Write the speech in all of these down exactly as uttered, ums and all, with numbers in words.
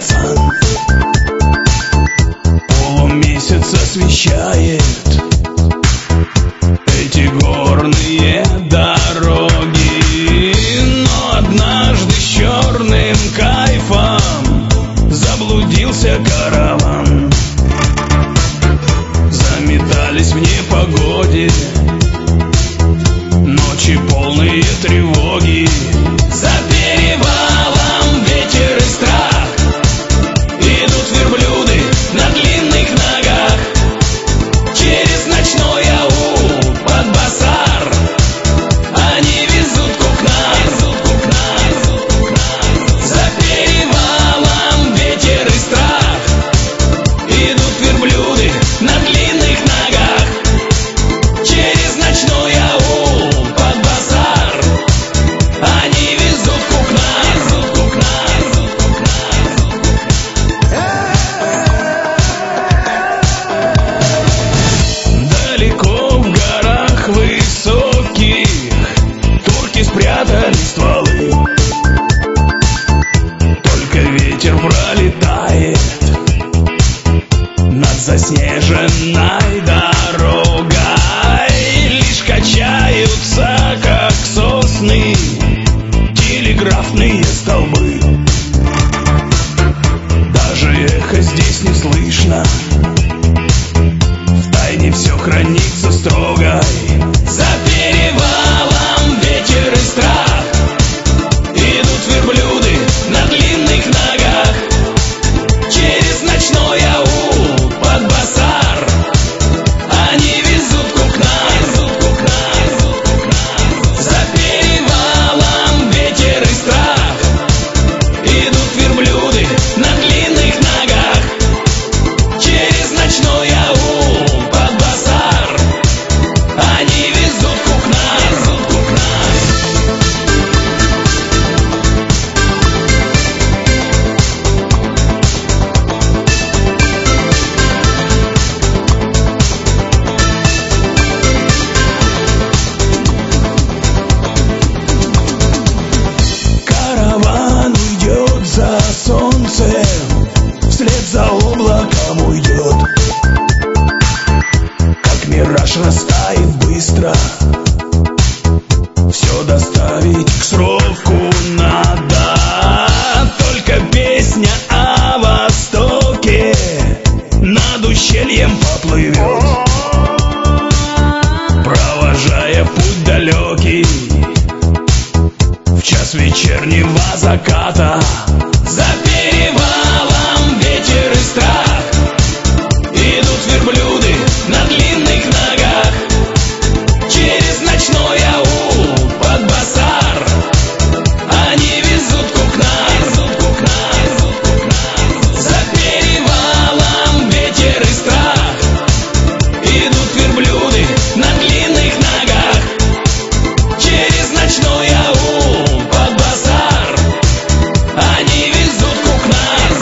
пацан. Полумесяц освещает эти горные дороги, но однажды с черным кайфом заблудился караван. Заметались в непогоде ночи полные тревоги. За перевалом ветер и страх, идут верблюды на длинных ногах. Через ночной аул под базар они везут кукнар. За перевалом ветер и страх, идут верблюды на длинных ногах. Через ночной аул под базар они везут кукнар. Далеко в горах высоких турки спрятали стволы. Только ветер пролетает над заснеженной дорогой. Лишь качаются, как сосны, телеграфные столбы. Даже эхо здесь не слышно, втайне все хранится строго. За перевалом ветер и страх, идут верблюды на длинных ногах. Через ночной аул под базар они везут кукнар. За перевалом ветер и страх, идут верблюды на длинных ногах. Через ночной аул под базар они везут кукнар. Караван уйдет за солнцем, вслед за облаком уйдет. Как мираж растает быстро, все доставить к сроку надо. Только песня о Востоке над ущельем поплывет, провожая путь далекий в час вечернего заката. За перевалом ветер и страх, идут верблюды на длинных ногах. Через ночной аул под базар они везут кукнар. За перевалом ветер и страх, идут верблюды на длинных ногах. Через ночной аул под базар они везут кукнар.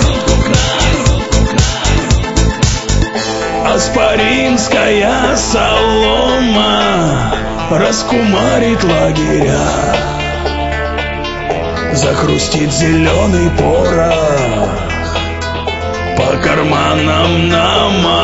Аспаринская солома раскумарит лагеря, захрустит зеленый порох по карманам нам.